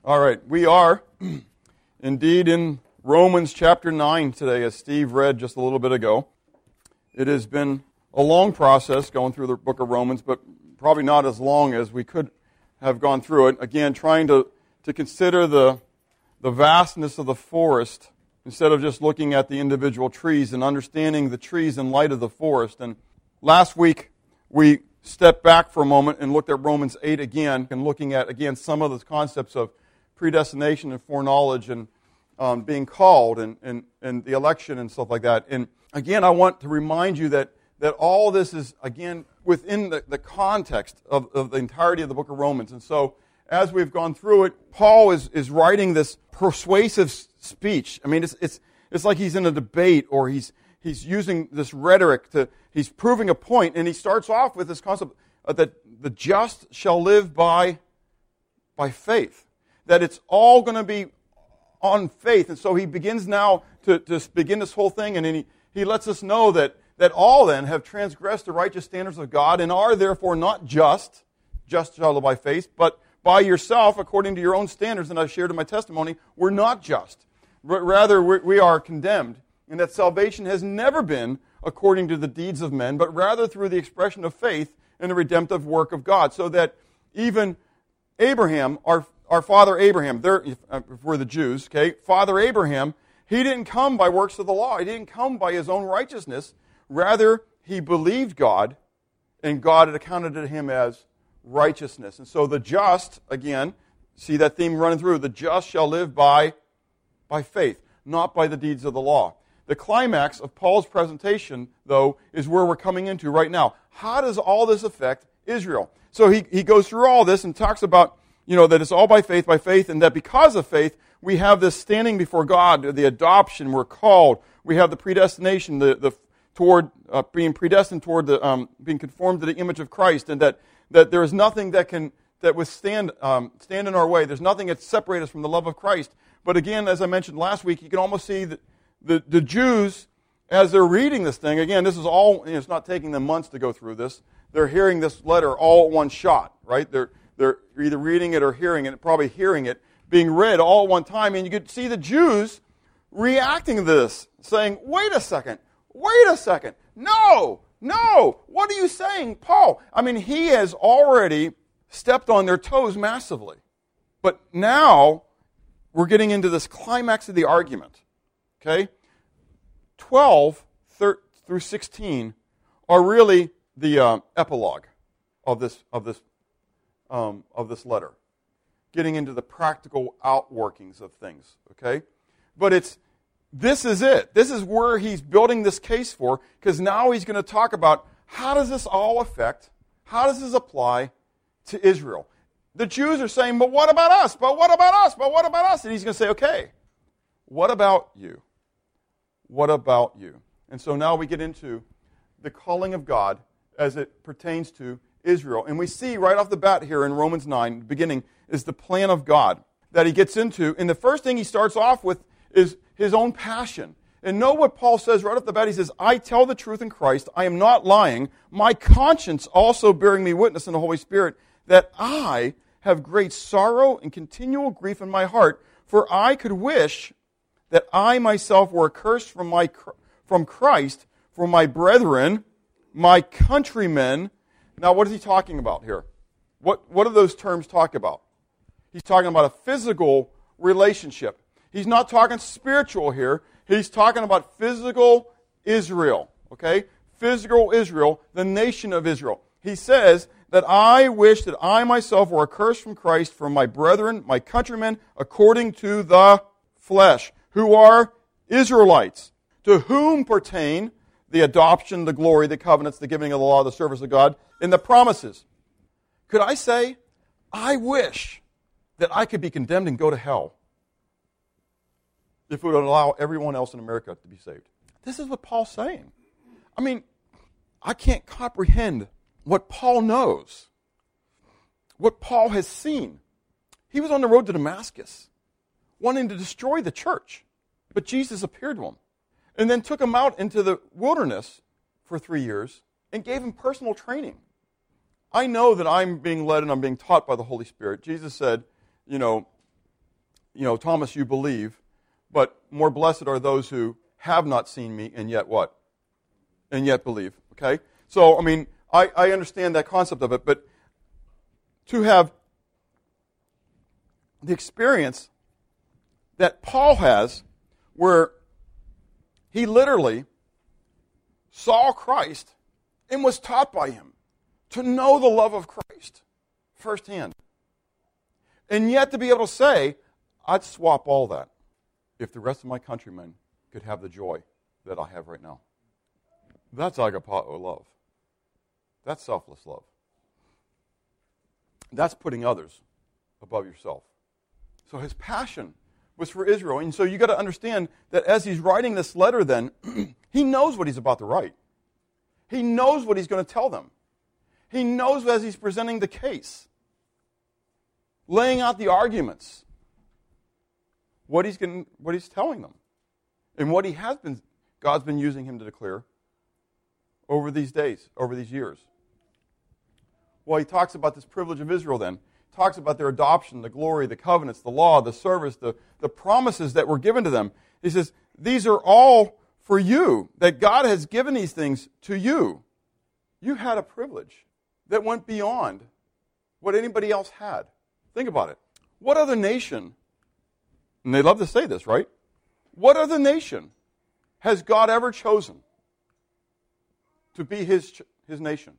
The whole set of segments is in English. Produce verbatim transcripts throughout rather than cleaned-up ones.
All right, we are indeed in Romans chapter nine today, as Steve read just a little bit ago. It has been a long process going through the book of Romans, but probably not as long as we could have gone through it. Again, trying to, to consider the, the vastness of the forest instead of just looking at the individual trees and understanding the trees in light of the forest. And last week, we stepped back for a moment and looked at Romans eight again and looking at, again, some of the concepts of predestination and foreknowledge and um, being called and, and, and the election and stuff like that. And again, I want to remind you that, that all this is, again, within the, the context of, of the entirety of the book of Romans. And so as we've gone through it, Paul is, is writing this persuasive speech. I mean, it's, it's, it's like he's in a debate or he's, he's using this rhetoric to, he's proving a point, and he starts off with this concept that the just shall live by, by faith. That it's all going to be on faith. And so he begins now to, to begin this whole thing, and then he, he lets us know that, that all then have transgressed the righteous standards of God and are therefore not just, just shall live by faith, but by yourself, according to your own standards, and I've shared in my testimony, we're not just. Rather, we are condemned, and that salvation has never been according to the deeds of men, but rather through the expression of faith in the redemptive work of God, so that even Abraham, our Our father Abraham, there, if we're the Jews, okay, Father Abraham, he didn't come by works of the law. He didn't come by his own righteousness. Rather, he believed God, and God had accounted to him as righteousness. And so the just, again, see that theme running through, the just shall live by, by faith, not by the deeds of the law. The climax of Paul's presentation, though, is where we're coming into right now. How does all this affect Israel? So he, he goes through all this and talks about, you know, that it's all by faith, by faith, and that because of faith, we have this standing before God, the adoption, we're called. We have the predestination, the, the toward uh, being predestined toward the um, being conformed to the image of Christ, and that, that there is nothing that can that withstand um, stand in our way. There's nothing that separates us from the love of Christ. But again, as I mentioned last week, you can almost see that the, the Jews, as they're reading this thing, again, this is all, you know, it's not taking them months to go through this. They're hearing this letter all at one shot, right? They're They're either reading it or hearing it, probably hearing it, being read all at one time. And you could see the Jews reacting to this, saying, wait a second, wait a second. No, no, what are you saying, Paul? I mean, he has already stepped on their toes massively. But now we're getting into this climax of the argument. Okay? twelve through sixteen are really the uh, epilogue of this of this Um, of this letter, getting into the practical outworkings of things, okay? But it's, this is it. This is where he's building this case for, because now he's going to talk about how does this all affect, how does this apply to Israel? The Jews are saying, but what about us? But what about us? But what about us? And he's going to say, okay, what about you? What about you? And so now we get into the calling of God as it pertains to Israel. And we see right off the bat here in Romans nine, the beginning, is the plan of God that he gets into. And the first thing he starts off with is his own passion. And know what Paul says right off the bat. He says, I tell the truth in Christ. I am not lying. My conscience also bearing me witness in the Holy Spirit that I have great sorrow and continual grief in my heart. For I could wish that I myself were accursed from, my, from Christ for my brethren, my countrymen. Now, what is he talking about here? What, what do those terms talk about? He's talking about a physical relationship. He's not talking spiritual here. He's talking about physical Israel, okay? Physical Israel, the nation of Israel. He says that I wish that I myself were accursed from Christ for my brethren, my countrymen, according to the flesh, who are Israelites, to whom pertain the adoption, the glory, the covenants, the giving of the law, the service of God, and the promises. Could I say, I wish that I could be condemned and go to hell if it would allow everyone else in America to be saved? This is what Paul's saying. I mean, I can't comprehend what Paul knows, what Paul has seen. He was on the road to Damascus, wanting to destroy the church, but Jesus appeared to him. And then took him out into the wilderness for three years and gave him personal training. I know that I'm being led and I'm being taught by the Holy Spirit. Jesus said, you know, you know, Thomas, you believe, but more blessed are those who have not seen me and yet what? And yet believe, okay? So, I mean, I, I understand that concept of it, but to have the experience that Paul has where he literally saw Christ and was taught by him to know the love of Christ firsthand. And yet to be able to say, I'd swap all that if the rest of my countrymen could have the joy that I have right now. That's agapao love. That's selfless love. That's putting others above yourself. So his passion was for Israel. And so you got to understand that as he's writing this letter then, he knows what he's about to write. He knows what he's going to tell them. He knows as he's presenting the case, laying out the arguments, what he's going, what he's telling them, and what he has been, God's been using him to declare over these days, over these years. Well, he talks about this privilege of Israel then. He talks about their adoption, the glory, the covenants, the law, the service, the, the promises that were given to them. He says, these are all for you, that God has given these things to you. You had a privilege that went beyond what anybody else had. Think about it. What other nation, and they love to say this, right? What other nation has God ever chosen to be his, his nation?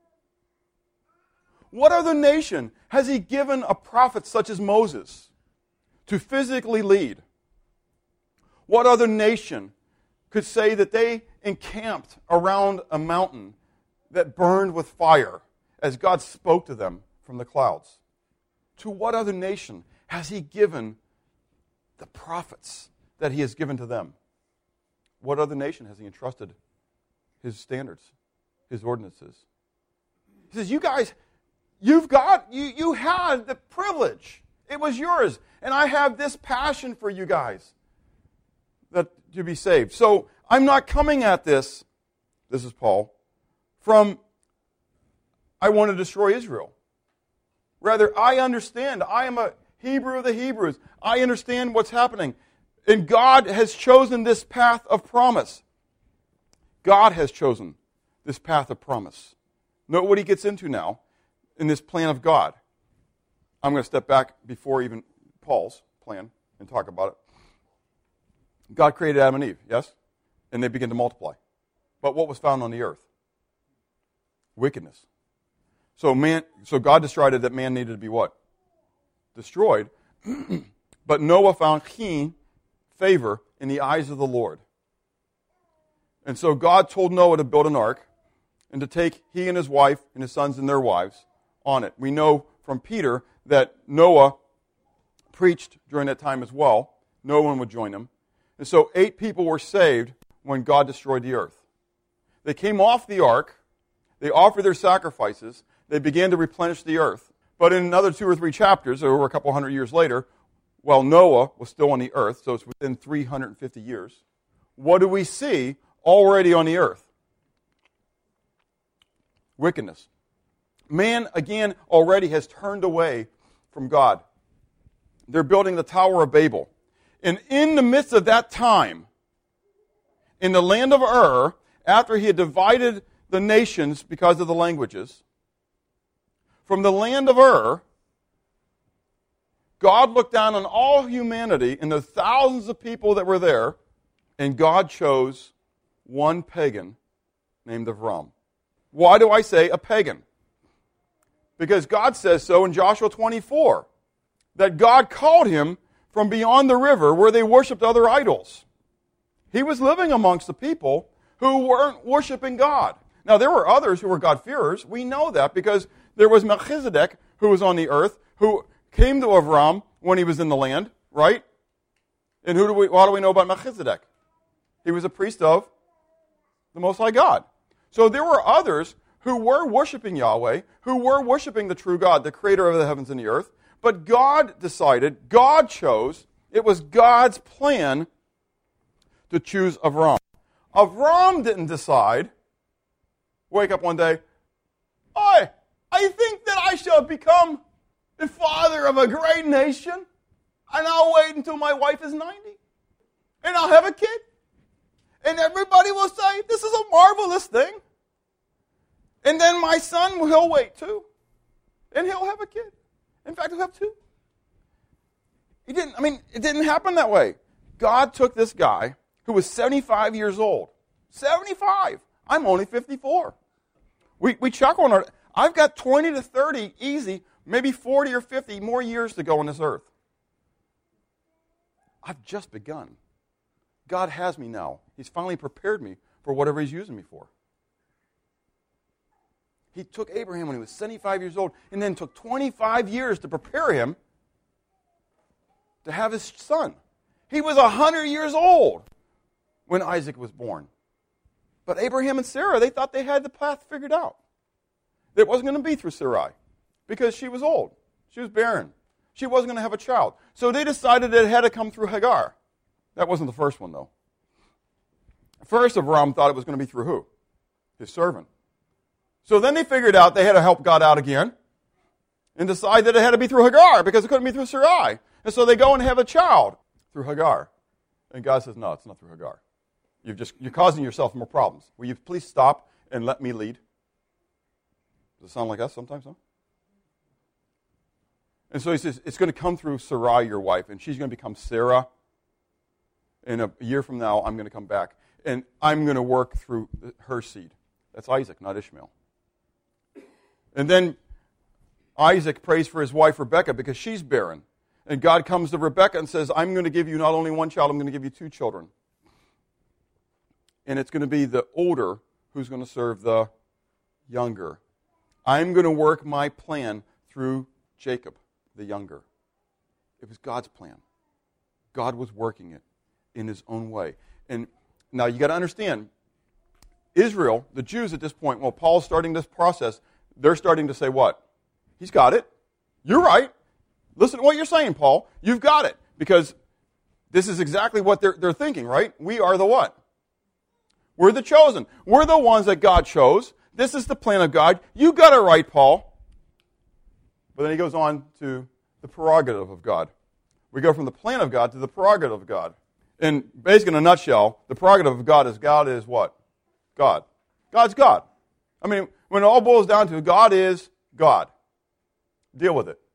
What other nation has he given a prophet such as Moses to physically lead? What other nation could say that they encamped around a mountain that burned with fire as God spoke to them from the clouds? To what other nation has he given the prophets that he has given to them? What other nation has he entrusted his standards, his ordinances? He says, you guys, you've got, you, you had the privilege. It was yours. And I have this passion for you guys that to be saved. So I'm not coming at this, this is Paul, from I want to destroy Israel. Rather, I understand. I am a Hebrew of the Hebrews. I understand what's happening. And God has chosen this path of promise. God has chosen this path of promise. Note what he gets into now in this plan of God. I'm going to step back before even Paul's plan and talk about it. God created Adam and Eve, yes? And they began to multiply. But what was found on the earth? Wickedness. So man, so God decided that man needed to be what? Destroyed. But Noah found keen favor in the eyes of the Lord. And so God told Noah to build an ark and to take he and his wife and his sons and their wives on it. We know from Peter that Noah preached during that time as well. No one would join him. And so eight people were saved when God destroyed the earth. They came off the ark. They offered their sacrifices. They began to replenish the earth. But in another two or three chapters, over a couple hundred years later, while Noah was still on the earth, so it's within three hundred fifty years, what do we see already on the earth? Wickedness. Man, again, already has turned away from God. They're building the Tower of Babel. And in the midst of that time, in the land of Ur, after he had divided the nations because of the languages, from the land of Ur, God looked down on all humanity and the thousands of people that were there, and God chose one pagan named Avram. Why do I say a pagan? Because God says so in Joshua twenty-four, that God called him from beyond the river where they worshipped other idols. He was living amongst the people who weren't worshiping God. Now, there were others who were God-fearers. We know that because there was Melchizedek who was on the earth, who came to Avram when he was in the land, right? And who do we, what do we know about Melchizedek? He was a priest of the Most High God. So there were others who were worshiping Yahweh, who were worshiping the true God, the creator of the heavens and the earth. But God decided, God chose, it was God's plan to choose Avram. Avram didn't decide, wake up one day, I, I think that I shall become the father of a great nation. and I'll wait until my wife is ninety, and I'll have a kid. And everybody will say, this is a marvelous thing. And then my son, he'll wait too. And he'll have a kid. In fact, he'll have two. He didn't, I mean, it didn't happen that way. God took this guy who was seventy-five years old. seventy-five. I'm only fifty-four. We, we chuckle on our, I've got twenty to thirty easy, maybe forty or fifty more years to go on this earth. I've just begun. God has me now. He's finally prepared me for whatever He's using me for. He took Abraham when he was seventy-five years old and then took twenty-five years to prepare him to have his son. He was one hundred years old when Isaac was born. But Abraham and Sarah, they thought they had the path figured out. It wasn't going to be through Sarai because she was old. She was barren. She wasn't going to have a child. So they decided that it had to come through Hagar. That wasn't the first one, though. First, Abraham thought it was going to be through who? His servant. So then they figured out they had to help God out again and decide that it had to be through Hagar because it couldn't be through Sarai. And so they go and have a child through Hagar. And God says, no, it's not through Hagar. You've just, you're causing yourself more problems. Will you please stop and let me lead? Does it sound like us sometimes, huh? And so he says, it's going to come through Sarai, your wife, and she's going to become Sarah. And a year from now, I'm going to come back. And I'm going to work through her seed. That's Isaac, not Ishmael. And then Isaac prays for his wife Rebekah because she's barren. And God comes to Rebekah and says, I'm going to give you not only one child, I'm going to give you two children. And it's going to be the older who's going to serve the younger. I'm going to work my plan through Jacob, the younger. It was God's plan. God was working it in His own way. And now you got to understand, Israel, the Jews at this point, while Paul's starting this process, they're starting to say what? He's got it. You're right. Listen to what you're saying, Paul. You've got it. Because this is exactly what they're, they're thinking, right? We are the what? We're the chosen. We're the ones that God chose. This is the plan of God. You got it right, Paul. But then he goes on to the prerogative of God. We go from the plan of God to the prerogative of God. And basically, in a nutshell, the prerogative of God is God is what? God. God's God. I mean, when it all boils down to it, God is God. Deal with it.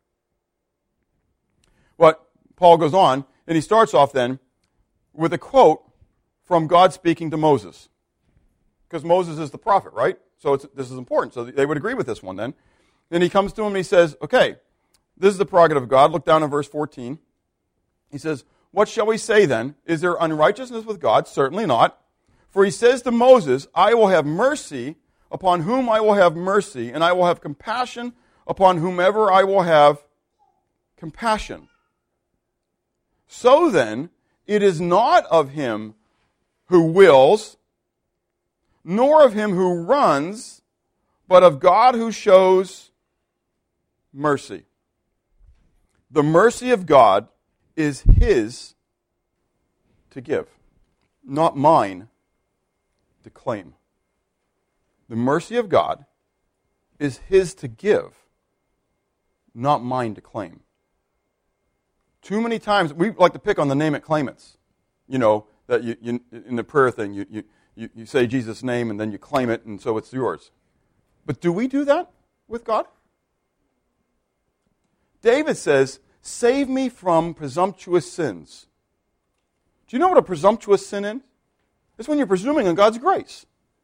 But Paul goes on, and he starts off then with a quote from God speaking to Moses. Because Moses is the prophet, right? So it's, this is important. So they would agree with this one then. Then he comes to him and he says, okay, this is the prerogative of God. Look down in verse fourteen. He says, what shall we say then? Is there unrighteousness with God? Certainly not. For he says to Moses, I will have mercy upon whom I will have mercy, and I will have compassion upon whomever I will have compassion. So then, it is not of him who wills, nor of him who runs, but of God who shows mercy. The mercy of God is His to give, not mine to claim. The mercy of God is His to give, not mine to claim. Too many times, we like to pick on the name it, claim it's. You know, that you, you in the prayer thing, you, you, you, you say Jesus' name and then you claim it and so it's yours. But do we do that with God? David says, save me from presumptuous sins. Do you know what a presumptuous sin is? It's when you're presuming on God's grace.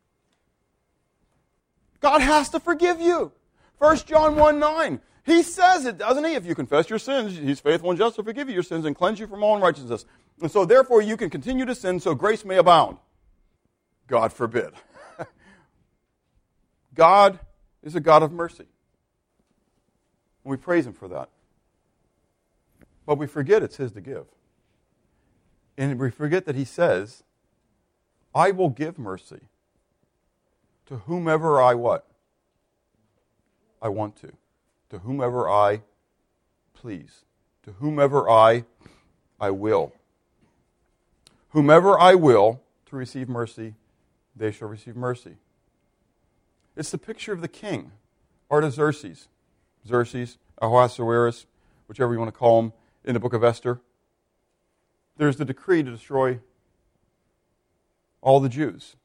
God has to forgive you. First John one nine. He says it, doesn't He? If you confess your sins, He's faithful and just to forgive you your sins and cleanse you from all unrighteousness. And so therefore you can continue to sin so grace may abound. God forbid. God is a God of mercy. And we praise Him for that. But we forget it's His to give. And we forget that He says, I will give mercy to whomever I what? I want to. To whomever I please. To whomever I, I will. Whomever I will to receive mercy, they shall receive mercy. It's the picture of the king, Artaxerxes. Xerxes, Ahasuerus, whichever you want to call him, in the book of Esther. there's the decree to destroy all the Jews.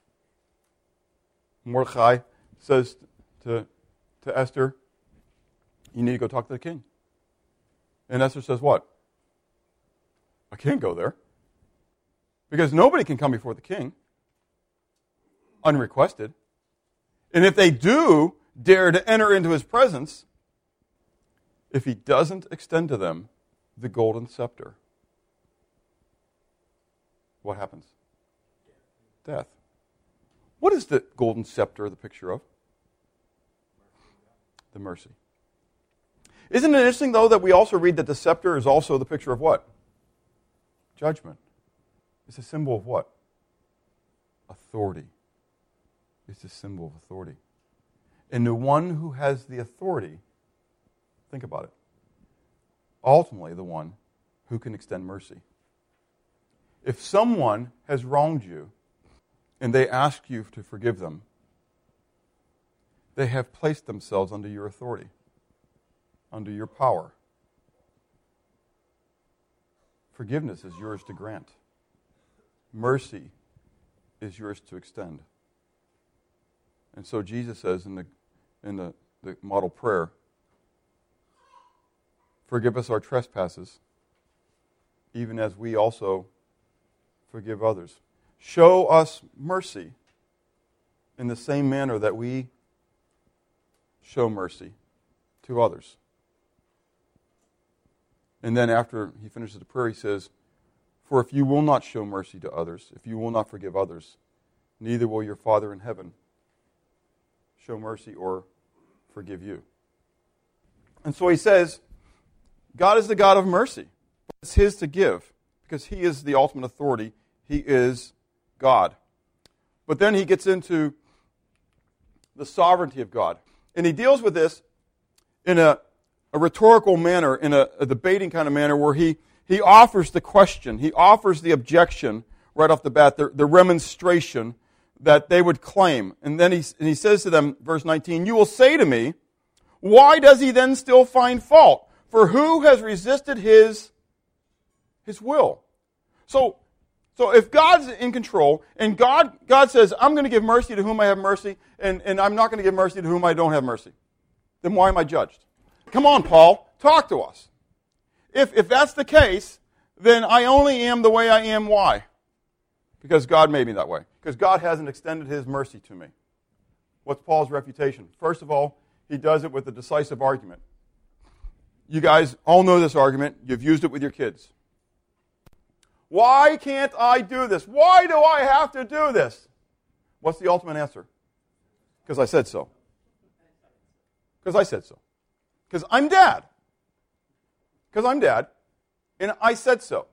Mordecai says to, to Esther, you need to go talk to the king. And Esther says, what? I can't go there. Because nobody can come before the king unrequested. And if they do dare to enter into his presence, if he doesn't extend to them the golden scepter, what happens? Death. What is the golden scepter the picture of? The mercy. Isn't it interesting, though, that we also read that the scepter is also the picture of what? Judgment. It's a symbol of what? Authority. It's a symbol of authority. And the one who has the authority, think about it, ultimately the one who can extend mercy. If someone has wronged you and they ask you to forgive them, they have placed themselves under your authority, under your power. Forgiveness is yours to grant. Mercy is yours to extend. And so Jesus says in the in the, the model prayer, forgive us our trespasses, even as we also forgive others. Show us mercy in the same manner that we show mercy to others. And then after he finishes the prayer, he says, for if you will not show mercy to others, if you will not forgive others, neither will your Father in heaven show mercy or forgive you. And so he says, God is the God of mercy. But it's his to give, because he is the ultimate authority. He is God. But then he gets into the sovereignty of God. And he deals with this in a, a rhetorical manner, in a, a debating kind of manner, where he, he offers the question, he offers the objection right off the bat, the, the remonstration that they would claim. And then he, and he says to them, verse nineteen, you will say to me, why does he then still find fault? For who has resisted his, his will? So, so if God's in control, and God, God says, I'm going to give mercy to whom I have mercy, and, and I'm not going to give mercy to whom I don't have mercy, then why am I judged? Come on, Paul, talk to us. If, if that's the case, then I only am the way I am. Why? Because God made me that way. Because God hasn't extended his mercy to me. What's Paul's refutation? First of all, he does it with a decisive argument. You guys all know this argument. You've used it with your kids. Why can't I do this? Why do I have to do this? What's the ultimate answer? Because I said so. Because I said so. Because I'm dad. Because I'm dad. And I said so.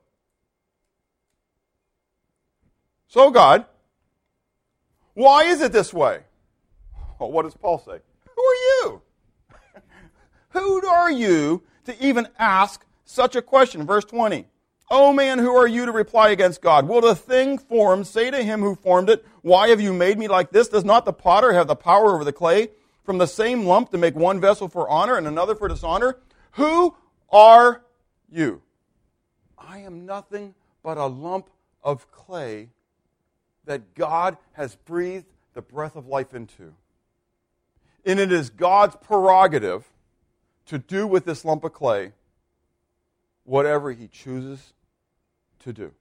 So God, why is it this way? Well, what does Paul say? Who are you? Who are you to even ask such a question? Verse twenty. Oh man, who are you to reply against God? Will the thing formed say to him who formed it, why have you made me like this? Does not the potter have the power over the clay from the same lump to make one vessel for honor and another for dishonor? Who are you? I am nothing but a lump of clay that God has breathed the breath of life into. And it is God's prerogative to do with this lump of clay whatever he chooses to do.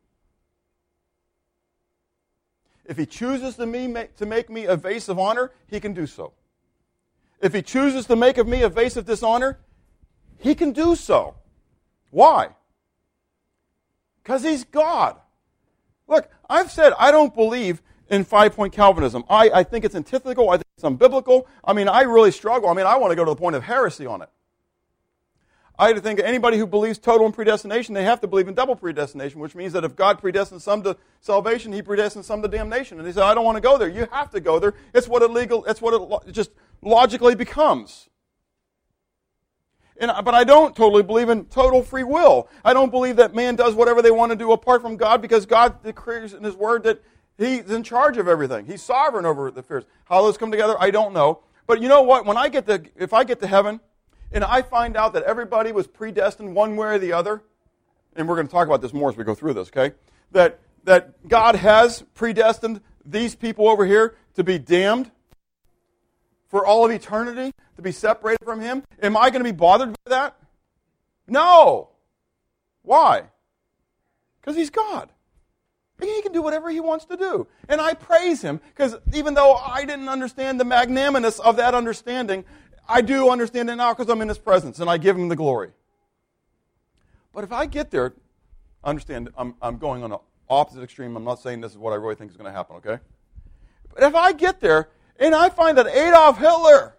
If he chooses to, me, to make me a vase of honor, he can do so. If he chooses to make of me a vase of dishonor, he can do so. Why? Because he's God. Look, I've said I don't believe in five-point Calvinism. I, I think it's antithetical. I think it's unbiblical. I mean, I really struggle. I mean, I want to go to the point of heresy on it. I think anybody who believes total and predestination, they have to believe in double predestination, which means that if God predestines some to salvation, he predestines some to damnation. And he said, I don't want to go there. You have to go there. It's what it legal, it's what it just logically becomes. And, but I don't totally believe in total free will. I don't believe that man does whatever they want to do apart from God, because God declares in his word that he's in charge of everything. He's sovereign over the affairs. How those come together, I don't know. But you know what? When I get to, if I get to heaven, and I find out that everybody was predestined one way or the other, and we're going to talk about this more as we go through this, okay, that, that God has predestined these people over here to be damned for all of eternity, to be separated from Him? Am I going to be bothered by that? No. Why? Because He's God. He can do whatever He wants to do. And I praise Him, because even though I didn't understand the magnanimous of that understanding, I do understand it now because I'm in His presence, and I give Him the glory. But if I get there, understand, I'm, I'm going on an opposite extreme. I'm not saying this is what I really think is going to happen, okay? But if I get there, and I find that Adolf Hitler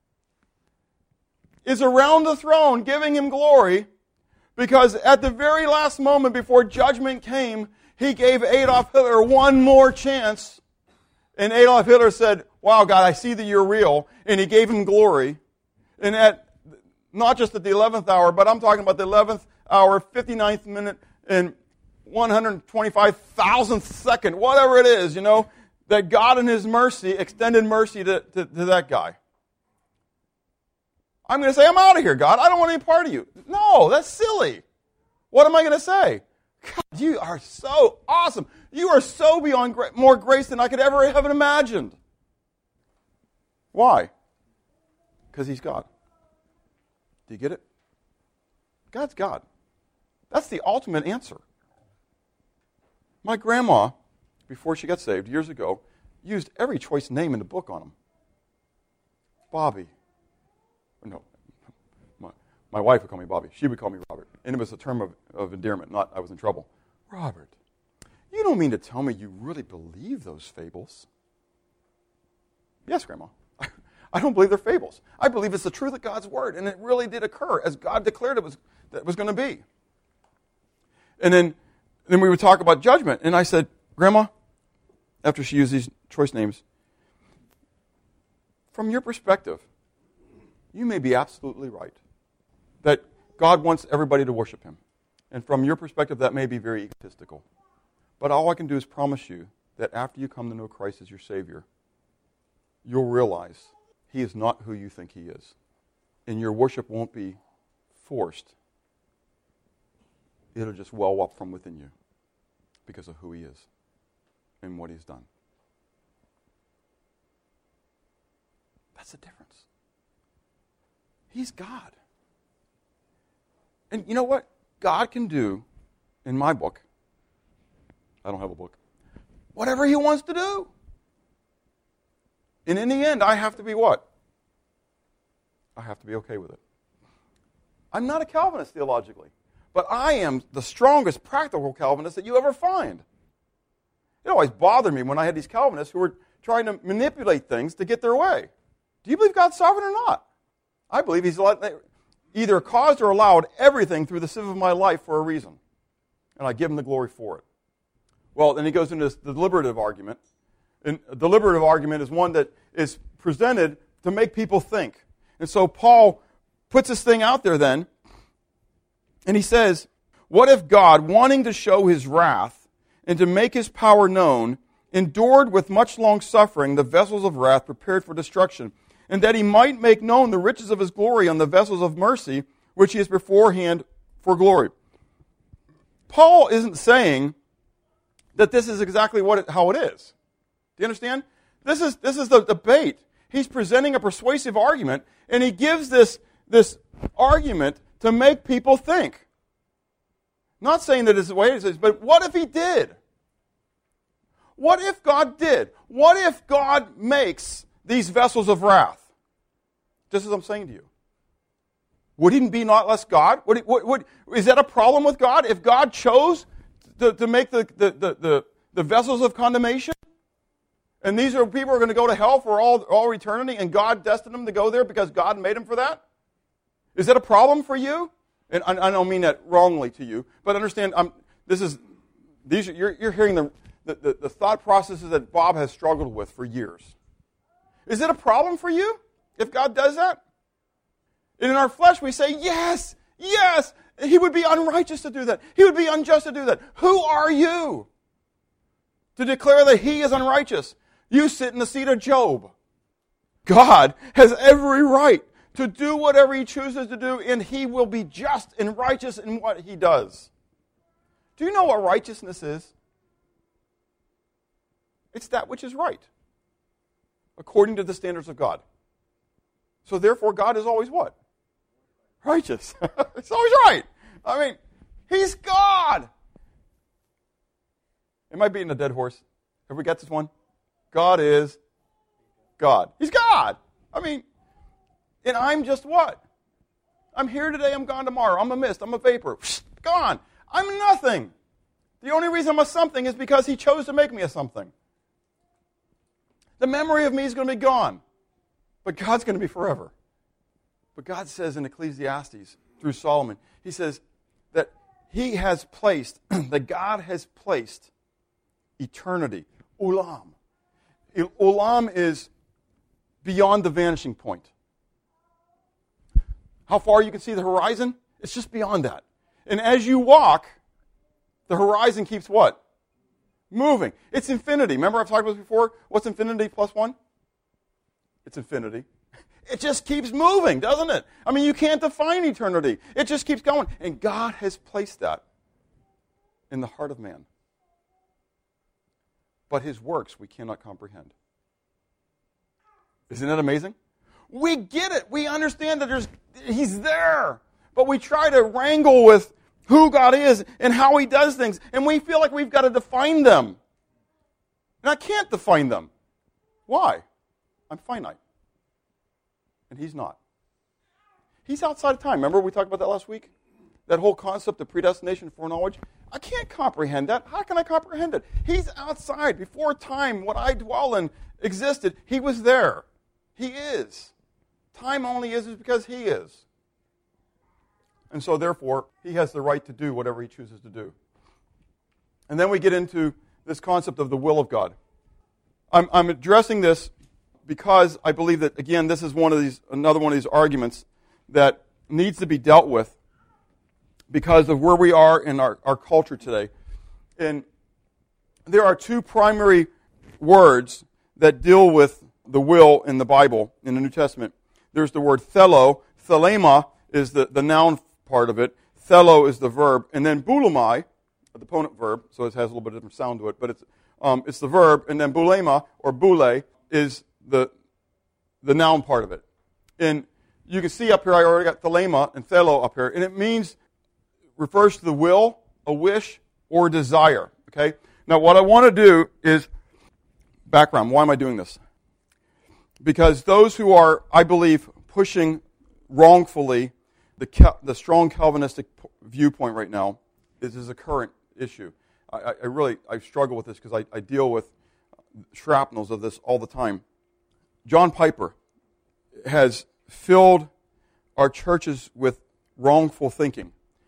is around the throne giving Him glory, because at the very last moment before judgment came, He gave Adolf Hitler one more chance. And Adolf Hitler said, wow, God, I see that you're real. And He gave him glory. And at, not just at the eleventh hour, but I'm talking about the eleventh hour, fifty-ninth minute, and one hundred twenty-five thousandth second, whatever it is, you know, that God in His mercy extended mercy to, to, to that guy. I'm going to say, I'm out of here, God. I don't want any part of you. No, that's silly. What am I going to say? God, you are so awesome. You are so beyond gra- more grace than I could ever have imagined. Why? Because He's God. Do you get it? God's God. That's the ultimate answer. My grandma, before she got saved years ago, used every choice name in the book on him. Bobby. No, my, my wife would call me Bobby. She would call me Robert. And it was a term of, of endearment, not I was in trouble. Robert, you don't mean to tell me you really believe those fables? Yes, Grandma. I don't believe they're fables. I believe it's the truth of God's Word, and it really did occur as God declared it was, that it was going to be. And then, then we would talk about judgment, and I said, Grandma, after she used these choice names, from your perspective, you may be absolutely right that God wants everybody to worship Him. And from your perspective, that may be very egotistical. But all I can do is promise you that after you come to know Christ as your Savior, you'll realize He is not who you think He is. And your worship won't be forced. It'll just well up from within you because of who He is and what He's done. That's the difference. He's God. And you know what? God can do, in my book, I don't have a book, whatever He wants to do. And in the end, I have to be what? I have to be okay with it. I'm not a Calvinist theologically, but I am the strongest practical Calvinist that you ever find. It always bothered me when I had these Calvinists who were trying to manipulate things to get their way. Do you believe God's sovereign or not? I believe He's either caused or allowed everything through the sieve of my life for a reason. And I give Him the glory for it. Well, then he goes into this deliberative argument. And a deliberative argument is one that is presented to make people think. And so Paul puts this thing out there then, and he says, what if God, wanting to show His wrath and to make His power known, endured with much long suffering the vessels of wrath prepared for destruction, and that He might make known the riches of His glory on the vessels of mercy, which He is beforehand for glory. Paul isn't saying that this is exactly what it, how it is. Do you understand? This is this is the debate. He's presenting a persuasive argument, and he gives this, this argument to make people think. Not saying that it's the way it is, but what if He did? What if God did? What if God makes these vessels of wrath? Just as I'm saying to you. Would He be not less God? Would, he, would, would is that a problem with God? If God chose to, to make the, the, the, the, the vessels of condemnation, and these are people who are going to go to hell for all, all eternity, and God destined them to go there because God made them for that? Is that a problem for you? And I, I don't mean that wrongly to you, but understand, I'm, this is these are, you're, you're hearing the, the, the, the thought processes that Bob has struggled with for years. Is it a problem for you if God does that? And in our flesh we say, yes, yes, He would be unrighteous to do that. He would be unjust to do that. Who are you to declare that He is unrighteous? You sit in the seat of Job. God has every right to do whatever He chooses to do, and He will be just and righteous in what He does. Do you know what righteousness is? It's that which is right, according to the standards of God. So therefore, God is always what? Righteous. It's always right. I mean, He's God. Am I beating a dead horse? Have we got this one? God is God. He's God. I mean, and I'm just what? I'm here today, I'm gone tomorrow. I'm a mist, I'm a vapor. Gone. I'm nothing. The only reason I'm a something is because He chose to make me a something. The memory of me is going to be gone. But God's going to be forever. But God says in Ecclesiastes, through Solomon, He says that He has placed, that God has placed eternity, ulam. Ulam is beyond the vanishing point. How far you can see the horizon? It's just beyond that. And as you walk, the horizon keeps what? Moving. It's infinity. Remember I've talked about this before? What's infinity plus one? It's infinity. It just keeps moving, doesn't it? I mean, you can't define eternity. It just keeps going. And God has placed that in the heart of man. But His works we cannot comprehend. Isn't that amazing? We get it. We understand that there's He's there. But we try to wrangle with who God is and how He does things. And we feel like we've got to define them. And I can't define them. Why? I'm finite. And He's not. He's outside of time. Remember we talked about that last week? That whole concept of predestination, foreknowledge? I can't comprehend that. How can I comprehend it? He's outside. Before time, what I dwell in existed. He was there. He is. Time only is because He is. And so therefore, He has the right to do whatever He chooses to do. And then we get into this concept of the will of God. I'm, I'm addressing this because I believe that, again, this is one of these, another one of these arguments that needs to be dealt with because of where we are in our, our culture today. And there are two primary words that deal with the will in the Bible, in the New Testament. There's the word thelo. Thelema is the, the noun part of it. Thelo is the verb. And then boulomai, the opponent verb, so it has a little bit of different sound to it, but it's um, it's the verb. And then boulema, or boule, is the the noun part of it. And you can see up here, I already got thelema and thelo up here, and it means, refers to the will, a wish, or desire. Okay? Now what I want to do is, background, why am I doing this? Because those who are, I believe, pushing wrongfully the the strong Calvinistic viewpoint right now, this is a current issue. I, I really, I struggle with this because I, I deal with shrapnels of this all the time. John Piper has filled our churches with wrongful thinking.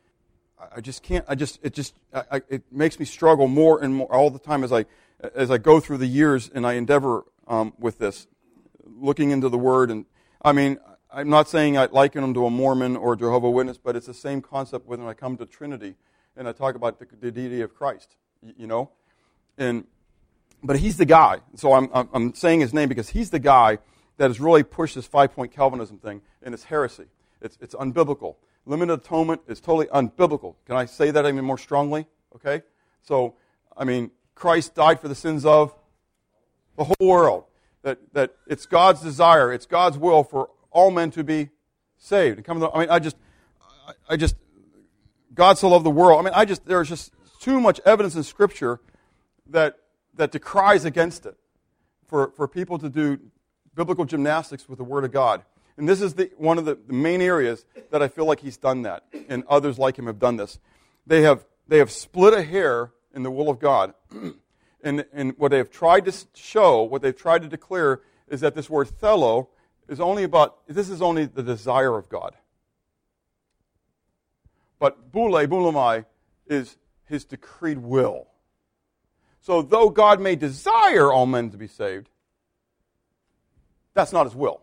I just can't, I just, it just, I, I, it makes me struggle more and more all the time as I as I go through the years and I endeavor um, with this, looking into the Word. And I mean, I'm not saying I liken them to a Mormon or Jehovah's Witness, but it's the same concept when I come to Trinity and I talk about the, the deity of Christ, you know. And but he's the guy. So I'm, I'm I'm saying his name because he's the guy that has really pushed this five-point Calvinism thing, and it's heresy. It's it's unbiblical. Limited atonement is totally unbiblical. Can I say that even more strongly? Okay. So I mean, Christ died for the sins of the whole world. That that it's God's desire, it's God's will for all men to be saved. And come to, I mean, I just, I, I just, God so loved the world. I mean, I just, there's just too much evidence in Scripture that that decries against it for, for people to do biblical gymnastics with the Word of God. And this is the one of the, the main areas that I feel like he's done that, and others like him have done this. They have they have split a hair in the will of God, and and what they have tried to show, what they've tried to declare, is that this word thelo is only about, this is only the desire of God. But boule, boulemai, is His decreed will. So though God may desire all men to be saved, that's not His will.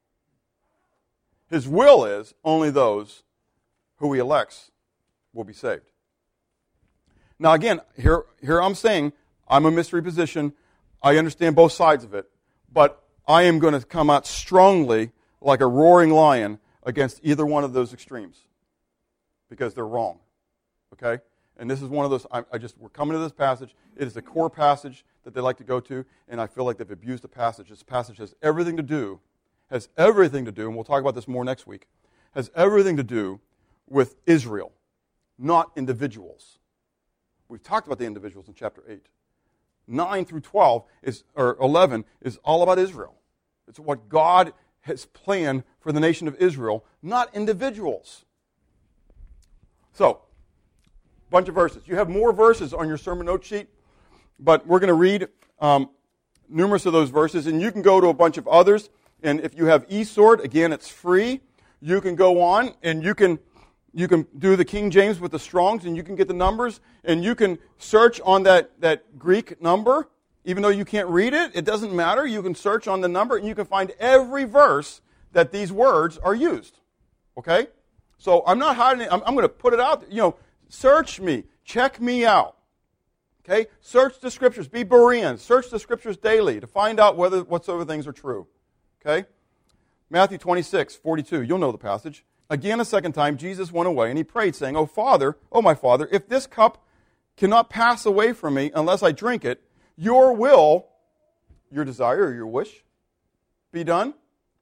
His will is only those who He elects will be saved. Now again, here, here I'm saying, I'm a mystery position. I understand both sides of it. But I am going to come out strongly like a roaring lion against either one of those extremes because they're wrong. Okay? And this is one of those, I, I just, we're coming to this passage. It is a core passage that they like to go to, and I feel like they've abused the passage. This passage has everything to do, has everything to do, and we'll talk about this more next week, has everything to do with Israel, not individuals. We've talked about the individuals in chapter eight. nine through twelve, is, or eleven, is all about Israel. It's what God has planned for the nation of Israel, not individuals. So, bunch of verses. You have more verses on your sermon note sheet, but we're going to read um, numerous of those verses, and you can go to a bunch of others. And if you have eSword, again, it's free. You can go on, and you can you can do the King James with the Strongs, and you can get the numbers, and you can search on that, that Greek number. Even though you can't read it, it doesn't matter. You can search on the number, and you can find every verse that these words are used. Okay? So I'm not hiding it. I'm, I'm going to put it out there. You know, search me. Check me out. Okay? Search the Scriptures. Be Berean. Search the Scriptures daily to find out whether whatsoever things are true. Okay? Matthew twenty-six, forty-two. You'll know the passage. Again, a second time, Jesus went away, and he prayed, saying, "O Father, O my Father, if this cup cannot pass away from me unless I drink it, your will," your desire or your wish, "be done."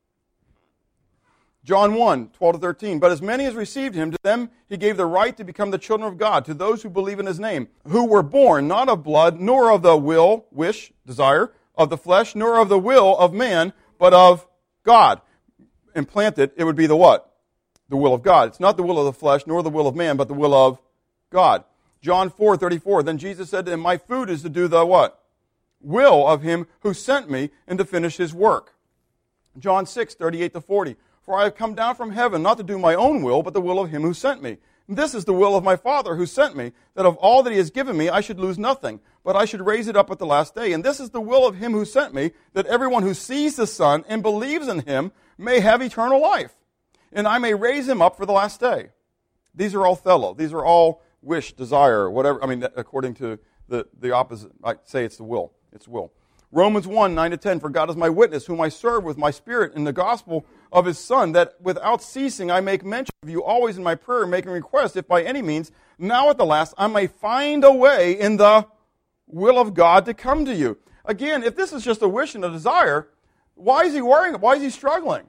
John one, twelve to thirteen. "But as many as received him, to them he gave the right to become the children of God, to those who believe in his name, who were born not of blood, nor of the will, wish, desire, of the flesh, nor of the will of man, but of God." Implanted, it would be the what? The will of God. It's not the will of the flesh, nor the will of man, but the will of God. John four, thirty-four. "Then Jesus said to him, My food is to do the what? Will of him who sent me, and to finish his work." John six, thirty-eight to forty. "For I have come down from heaven not to do my own will, but the will of him who sent me. And this is the will of my Father who sent me, that of all that he has given me I should lose nothing, but I should raise it up at the last day. And this is the will of him who sent me, that everyone who sees the Son and believes in him may have eternal life, and I may raise him up for the last day." These are all thelo. These are all wish, desire, whatever. I mean, according to the, the opposite, I say it's the will. It's will. Romans one, nine to ten. "For God is my witness, whom I serve with my spirit in the gospel of his Son, that without ceasing I make mention of you always in my prayer, making request, if by any means, now at the last, I may find a way in the will of God to come to you." Again, if this is just a wish and a desire, why is he worrying? Why is he struggling?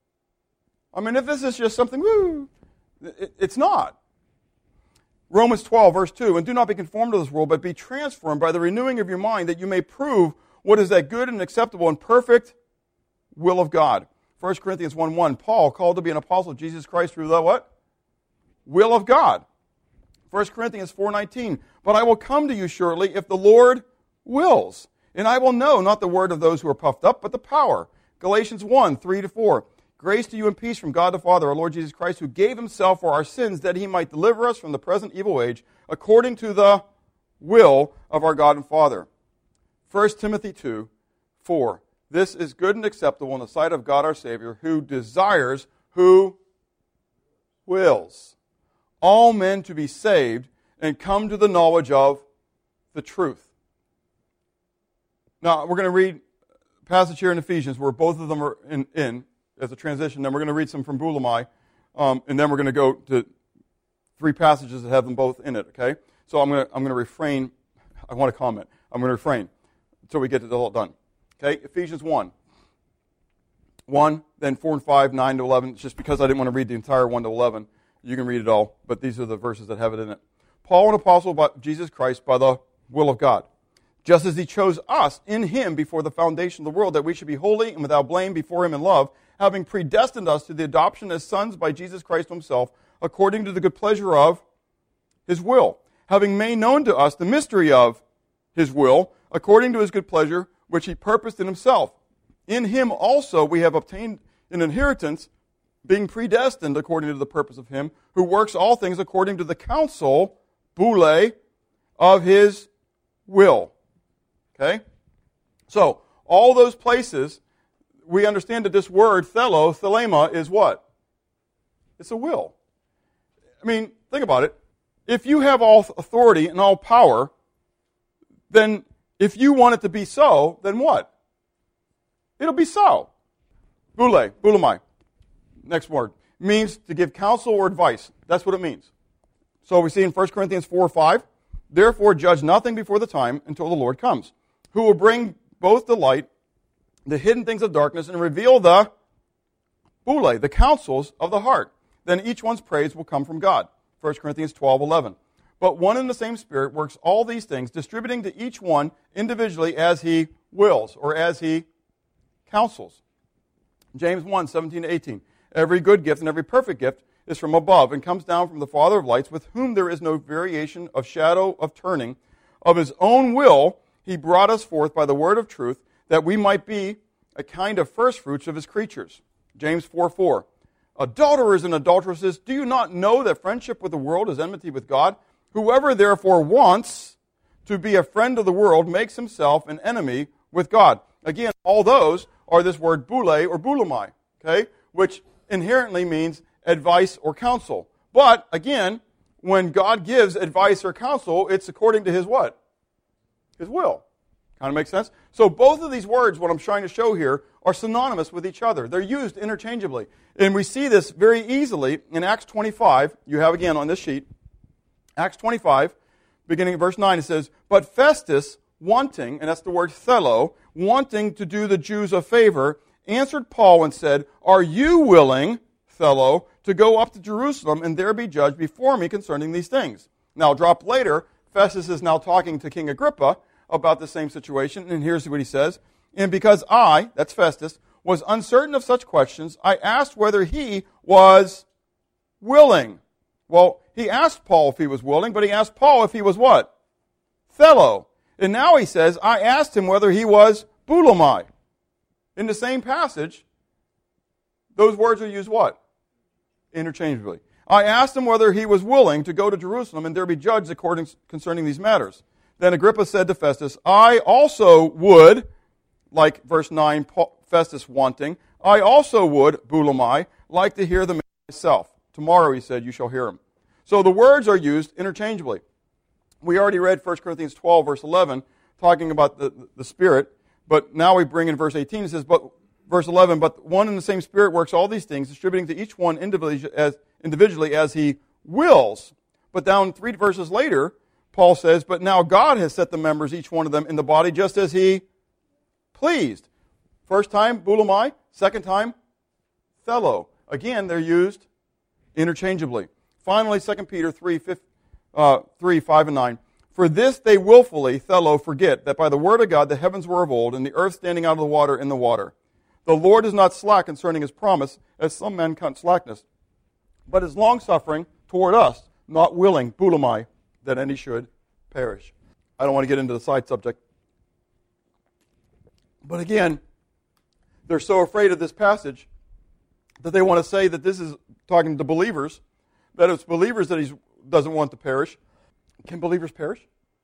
I mean, if this is just something, woo, it, it's not. Romans twelve, verse two. "And do not be conformed to this world, but be transformed by the renewing of your mind, that you may prove what is that good and acceptable and perfect will of God." First Corinthians one, one. "Paul, called to be an apostle of Jesus Christ through the what? Will of God." First Corinthians four, nineteen. "But I will come to you shortly if the Lord wills, and I will know not the word of those who are puffed up, but the power." Galatians one, three to four. "Grace to you and peace from God the Father, our Lord Jesus Christ, who gave himself for our sins, that he might deliver us from the present evil age, according to the will of our God and Father." First Timothy two, four. "This is good and acceptable in the sight of God our Savior, who desires," who wills, "all men to be saved and come to the knowledge of the truth." Now, we're going to read a passage here in Ephesians where both of them are in, in as a transition. Then we're going to read some from Bulamai, um, and then we're going to go to three passages that have them both in it, okay? So I'm going to, I'm going to refrain. I want to comment. I'm going to refrain until we get it all done. Okay, Ephesians one. one, then four and five, nine to eleven. It's just because I didn't want to read the entire one to eleven. You can read it all, but these are the verses that have it in it. "Paul, an apostle of Jesus Christ by the will of God, just as he chose us in him before the foundation of the world, that we should be holy and without blame before him in love, having predestined us to the adoption as sons by Jesus Christ himself, according to the good pleasure of his will, having made known to us the mystery of his will, according to his good pleasure, which he purposed in himself. In him also we have obtained an inheritance, being predestined according to the purpose of him who works all things according to the counsel, boule, of his will." Okay? So, all those places, we understand that this word, thelo, thelema, is what? It's a will. I mean, think about it. If you have all authority and all power, then if you want it to be so, then what? It'll be so. Boule, boulamai, next word, means to give counsel or advice. That's what it means. So we see in First Corinthians four five, therefore judge nothing before the time until the Lord comes, who will bring both the light, the hidden things of darkness, and reveal the boule, the counsels of the heart. Then each one's praise will come from God. First Corinthians twelve eleven. But one and the same Spirit works all these things, distributing to each one individually as he wills, or as he counsels. James one seventeen to eighteen. Every good gift and every perfect gift is from above and comes down from the Father of lights, with whom there is no variation of shadow of turning. Of his own will he brought us forth by the word of truth, that we might be a kind of first fruits of his creatures. James four four. Adulterers and adulteresses, do you not know that friendship with the world is enmity with God? Whoever therefore wants to be a friend of the world makes himself an enemy with God. Again, all those are this word boule or boulemai, okay, which inherently means advice or counsel. But, again, when God gives advice or counsel, it's according to his what? His will. Kind of makes sense? So both of these words, what I'm trying to show here, are synonymous with each other. They're used interchangeably. And we see this very easily in Acts twenty-five. You have again on this sheet. Acts twenty-five, beginning at verse nine, it says, But Festus, wanting, and that's the word thelo, wanting to do the Jews a favor, answered Paul and said, Are you willing, thelo, to go up to Jerusalem and there be judged before me concerning these things? Now, drop later, Festus is now talking to King Agrippa about the same situation, and here's what he says. And because I, that's Festus, was uncertain of such questions, I asked whether he was willing. Well, he asked Paul if he was willing, but he asked Paul if he was what? Thelo. And now he says, I asked him whether he was boulemai. In the same passage, those words are used what? Interchangeably. I asked him whether he was willing to go to Jerusalem and there be judged according concerning these matters. Then Agrippa said to Festus, I also would, like verse nine, Festus wanting, I also would, boulemai, like to hear the man myself. Tomorrow, he said, you shall hear him. So the words are used interchangeably. We already read First Corinthians twelve, verse eleven, talking about the, the Spirit, but now we bring in verse eighteen, it says, but verse eleven, but one and the same Spirit works all these things, distributing to each one individually as, individually as he wills. But down three verses later, Paul says, but now God has set the members, each one of them, in the body just as he pleased. First time, boulemai. Second time, thelo. Again, they're used interchangeably. Finally, Second Peter three, five, and nine. For this they willfully, thelo, forget that by the word of God the heavens were of old, and the earth standing out of the water in the water. The Lord is not slack concerning his promise, as some men count slackness, but is longsuffering toward us, not willing, boulemai, that any should perish. I don't want to get into the side subject. But again, they're so afraid of this passage that they want to say that this is talking to believers, that it's believers that he doesn't want to perish. Can believers perish?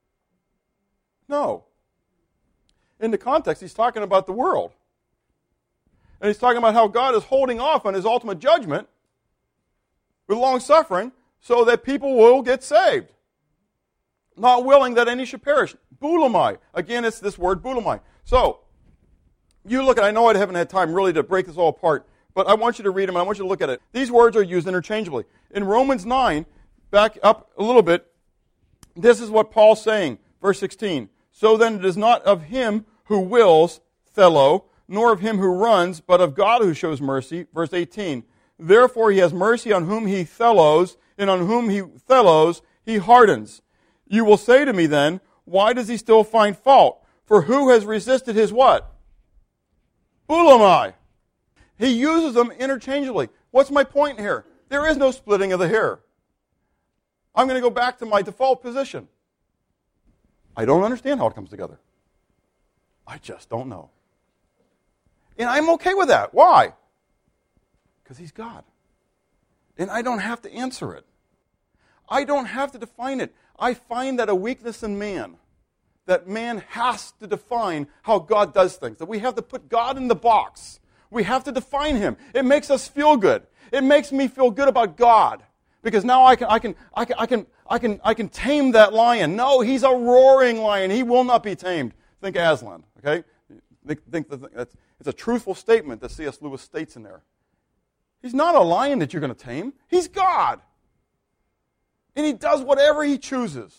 No. In the context, he's talking about the world. And he's talking about how God is holding off on his ultimate judgment with long suffering so that people will get saved. Not willing that any should perish. Boulemai. Again, it's this word boulemai. So, you look at, I know I haven't had time really to break this all apart, but I want you to read them and I want you to look at it. These words are used interchangeably. In Romans nine, back up a little bit, this is what Paul's saying. Verse sixteen. So then it is not of him who wills, thelo, nor of him who runs, but of God who shows mercy. Verse eighteen. Therefore he has mercy on whom he thelos, and on whom he thelos, he hardens. You will say to me then, why does he still find fault? For who has resisted his what? Boulemai. He uses them interchangeably. What's my point here? There is no splitting of the hair. I'm going to go back to my default position. I don't understand how it comes together. I just don't know. And I'm okay with that. Why? Because he's God. And I don't have to answer it. I don't have to define it. I find that a weakness in man, that man has to define how God does things, that we have to put God in the box. We have to define him. It makes us feel good. It makes me feel good about God. Because now I can I can I can I can I can I can tame that lion. No, he's a roaring lion. He will not be tamed. Think Aslan, okay? Think, think that that's, it's a truthful statement that C S Lewis states in there. He's not a lion that you're going to tame. He's God. And he does whatever he chooses.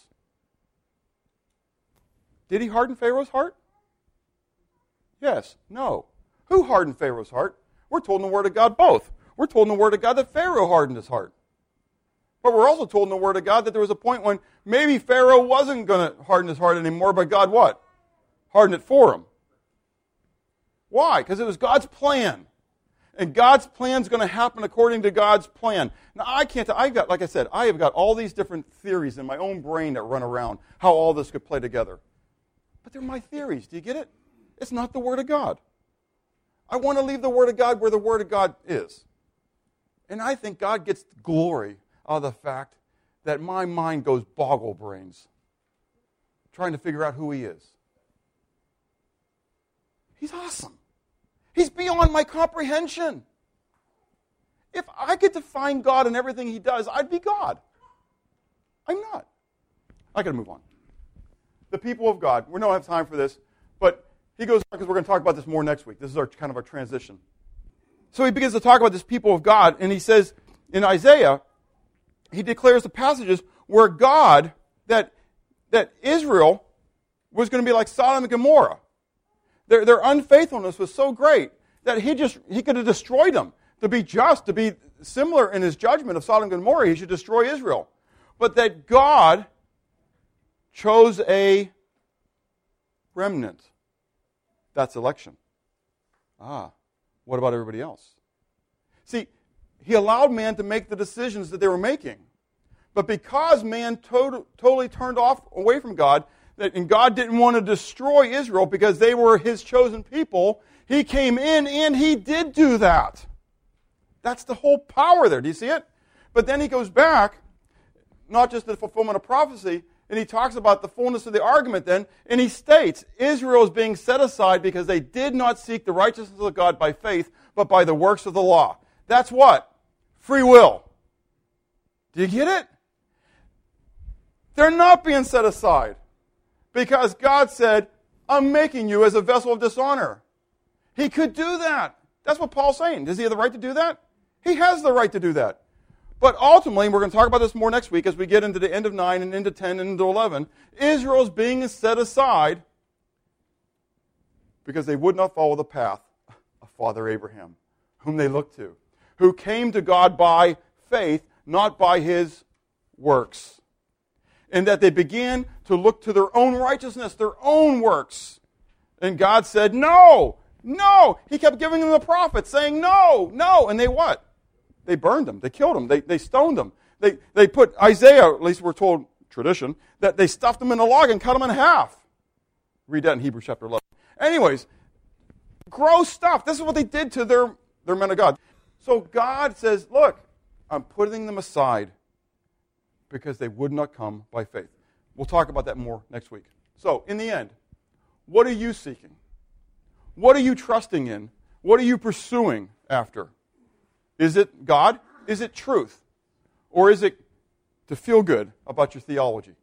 Did he harden Pharaoh's heart? Yes. No. Who hardened Pharaoh's heart? We're told in the Word of God both. We're told in the Word of God that Pharaoh hardened his heart. But we're also told in the Word of God that there was a point when maybe Pharaoh wasn't going to harden his heart anymore, but God what? Hardened it for him. Why? Because it was God's plan. And God's plan is going to happen according to God's plan. Now, I can't, I've got, like I said, I have got all these different theories in my own brain that run around how all this could play together. But they're my theories. Do you get it? It's not the Word of God. I want to leave the Word of God where the Word of God is. And I think God gets glory out of the fact that my mind goes boggle brains trying to figure out who He is. He's awesome. He's beyond my comprehension. If I could define God and everything He does, I'd be God. I'm not. I got to move on. The people of God. We don't have time for this, but he goes on because we're going to talk about this more next week. This is our kind of our transition. So he begins to talk about this people of God, and he says in Isaiah, he declares the passages where God, that, that Israel was going to be like Sodom and Gomorrah. Their, their unfaithfulness was so great that he just he could have destroyed them. To be just, to be similar in his judgment of Sodom and Gomorrah, he should destroy Israel. But that God chose a remnant. That's election. Ah, what about everybody else? See, he allowed man to make the decisions that they were making. But because man to- totally turned off away from God, that, and God didn't want to destroy Israel because they were his chosen people, he came in and he did do that. That's the whole power there. Do you see it? But then he goes back, not just the fulfillment of prophecy, and he talks about the fullness of the argument then, and he states, Israel is being set aside because they did not seek the righteousness of God by faith, but by the works of the law. That's what? Free will. Do you get it? They're not being set aside because God said, I'm making you as a vessel of dishonor. He could do that. That's what Paul's saying. Does he have the right to do that? He has the right to do that. But ultimately, and we're going to talk about this more next week as we get into the end of nine and into ten and into eleven, Israel's being set aside because they would not follow the path of Father Abraham, whom they looked to, who came to God by faith, not by his works. And that they began to look to their own righteousness, their own works. And God said, no, no. He kept giving them the prophets, saying, no, no. And they what? They burned them. They killed them. They, they stoned them. They, they put Isaiah, at least we're told, tradition, that they stuffed him in a log and cut him in half. Read that in Hebrews chapter eleven. Anyways, gross stuff. This is what they did to their, their men of God. So God says, look, I'm putting them aside because they would not come by faith. We'll talk about that more next week. So, in the end, what are you seeking? What are you trusting in? What are you pursuing after? Is it God? Is it truth? Or is it to feel good about your theology?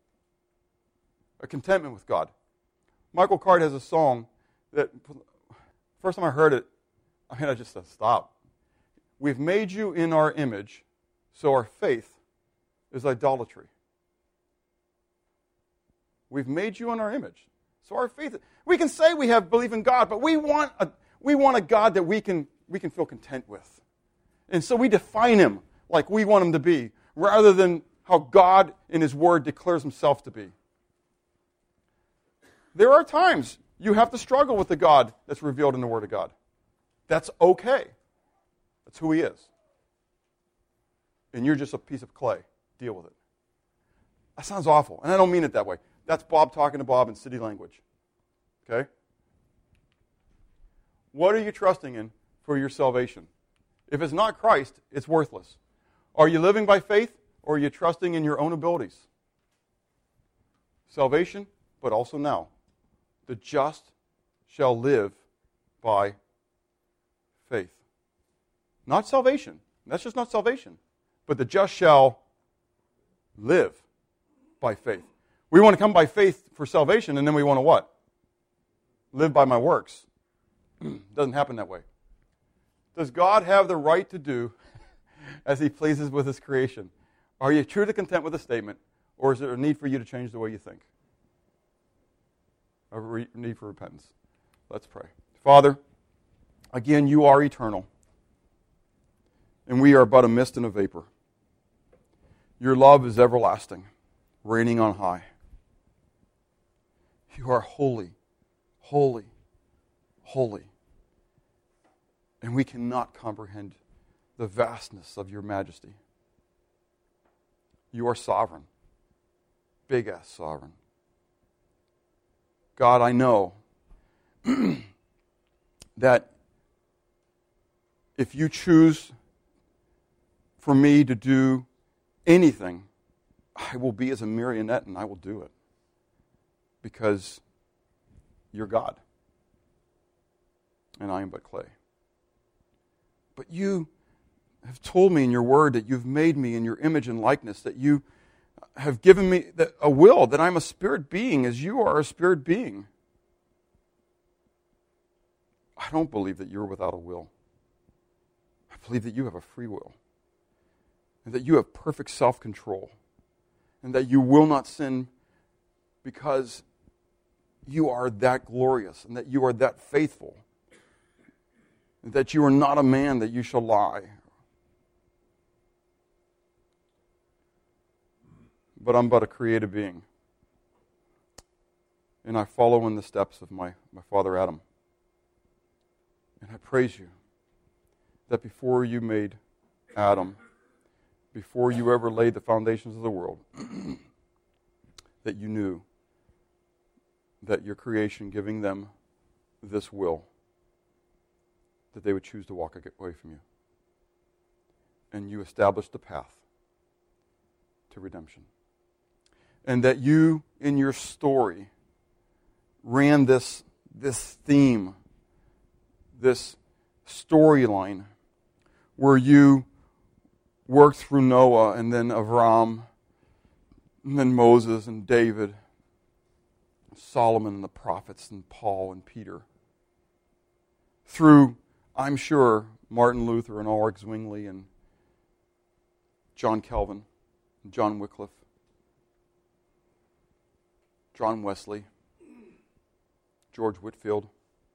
A contentment with God. Michael Card has a song that, first time I heard it, I mean, I just said, stop. We've made you in our image, so our faith is idolatry. We've made you in our image. So our faith, we can say we have belief in God, but we want a, we want a God that we can, we can feel content with. And so we define him like we want him to be, rather than how God in his word declares himself to be. There are times you have to struggle with the God that's revealed in the Word of God. That's okay. That's who he is. And you're just a piece of clay. Deal with it. That sounds awful, and I don't mean it that way. That's Bob talking to Bob in city language. Okay? What are you trusting in for your salvation? If it's not Christ, it's worthless. Are you living by faith, or are you trusting in your own abilities? Salvation, but also now. The just shall live by faith. Not salvation. That's just not salvation. But the just shall live by faith. We want to come by faith for salvation, and then we want to what? Live by my works. Doesn't happen that way. Does God have the right to do as he pleases with his creation? Are you truly content with the statement, or is there a need for you to change the way you think? A re- need for repentance. Let's pray. Father, again, you are eternal, and we are but a mist and a vapor. Your love is everlasting, reigning on high. You are holy, holy, holy. And we cannot comprehend the vastness of your majesty. You are sovereign, big-ass sovereign. God, I know that if you choose for me to do anything, I will be as a marionette and I will do it. Because you're God. And I am but clay. But you have told me in your word that you've made me in your image and likeness, that you have given me a will, that I'm a spirit being as you are a spirit being. I don't believe that you're without a will. I believe that you have a free will. And that you have perfect self-control. And that you will not sin because you are that glorious and that you are that faithful. And that you are not a man that you shall lie. But I'm but a created being. And I follow in the steps of my, my father Adam. And I praise you that before you made Adam, before you ever laid the foundations of the world, that you knew that your creation, giving them this will, that they would choose to walk away from you. And you established the path to redemption. And that you, in your story, ran this, this theme, this storyline, where you worked through Noah and then Avram, and then Moses and David, Solomon and the prophets and Paul and Peter. Through, I'm sure, Martin Luther and Ulrich Zwingli and John Calvin and John Wycliffe, John Wesley, George Whitefield,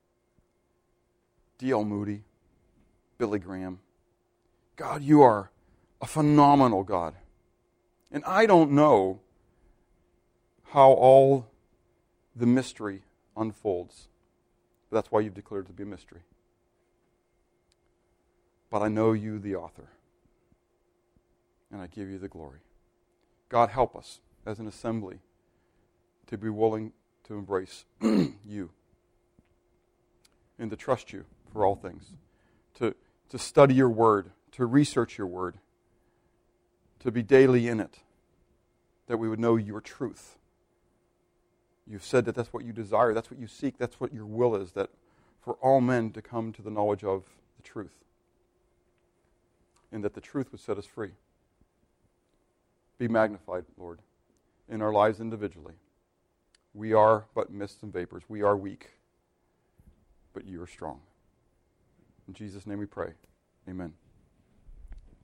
D L Moody, Billy Graham. God, you are a phenomenal God. And I don't know how all the mystery unfolds. But that's why you've declared it to be a mystery. But I know you, the author. And I give you the glory. God, help us as an assembly to be willing to embrace you. And to trust you for all things. To, to study your word. To research your word. To be daily in it. That we would know your truth. You've said that that's what you desire, that's what you seek, that's what your will is, that for all men to come to the knowledge of the truth. And that the truth would set us free. Be magnified, Lord, in our lives individually. We are but mists and vapors. We are weak, but you are strong. In Jesus' name we pray. Amen.